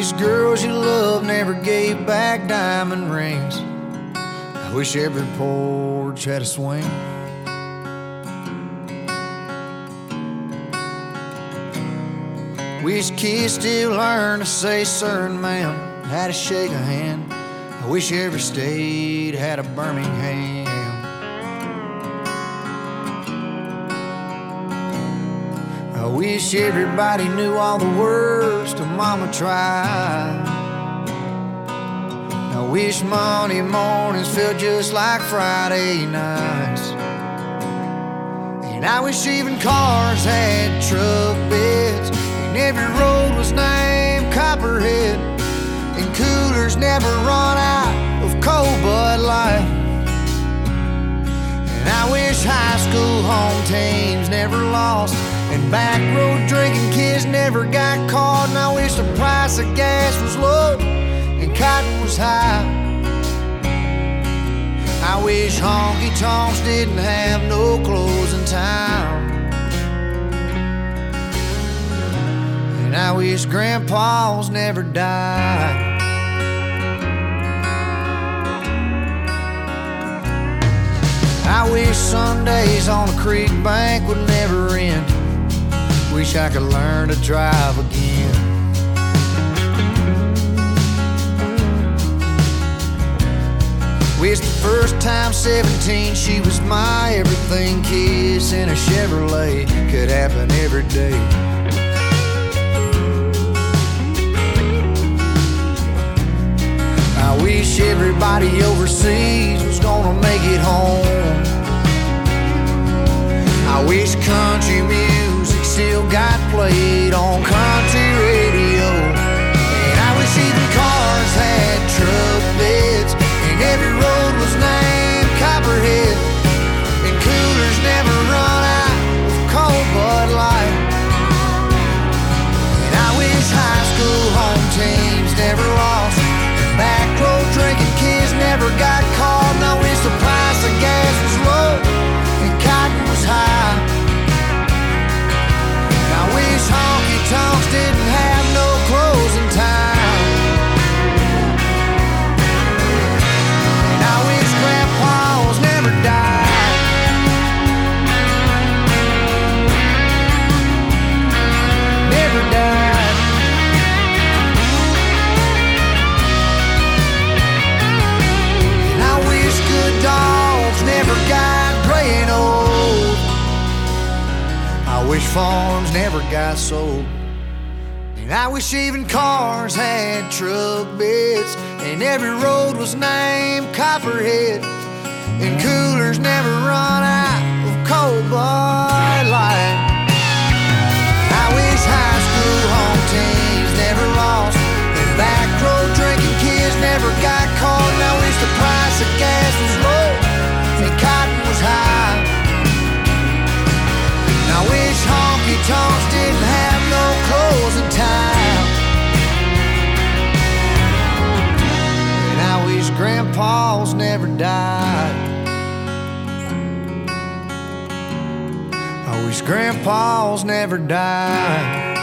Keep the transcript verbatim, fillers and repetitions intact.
wish girls you love never gave back diamond rings. I wish every porch had a swing. Wish kids still learn to say sir and ma'am, how to shake a hand. I wish every state had a Birmingham. I wish everybody knew all the words to Mama Tried. I wish Monday mornings felt just like Friday nights. And I wish even cars had truck beds, and every road was named Copperhead, and coolers never run out of cold Bud Light. And I wish high school home teams never lost, and back road drinking kids never got caught. And I wish the price of gas was low and cotton was high. I wish honky-tonks didn't have no closing time. And I wish grandpas never died. I wish Sundays on the creek bank would never end. Wish I could learn to drive again. Wish the first time seventeen she was my everything kiss in a Chevrolet could happen every day. I wish everybody overseas was gonna make it home. I wish country music still got played on country radio. And I wish even cars had truck beds, and every road was named Copperhead, and coolers never run out of cold Bud Light. And I wish high school home teams never lost, and back road drinking kids never got caught. And I wish the price of gas was low and cotton was high. And I wish honky-tonks didn't have no closing time. And I wish grandpas never died. Never died. And I wish good dogs never got graying old. I wish farms never got sold. And I wish even cars had truck beds, and every road was named Copperhead, and coolers never run out of cold Bud Light. I wish high school home teams never lost, and back road drinking kids never got caught. And I wish the price of gas was low and cotton was high. And I wish honky-tonks didn't have no closing time. And I wish grandpas never died. I wish grandpas never died.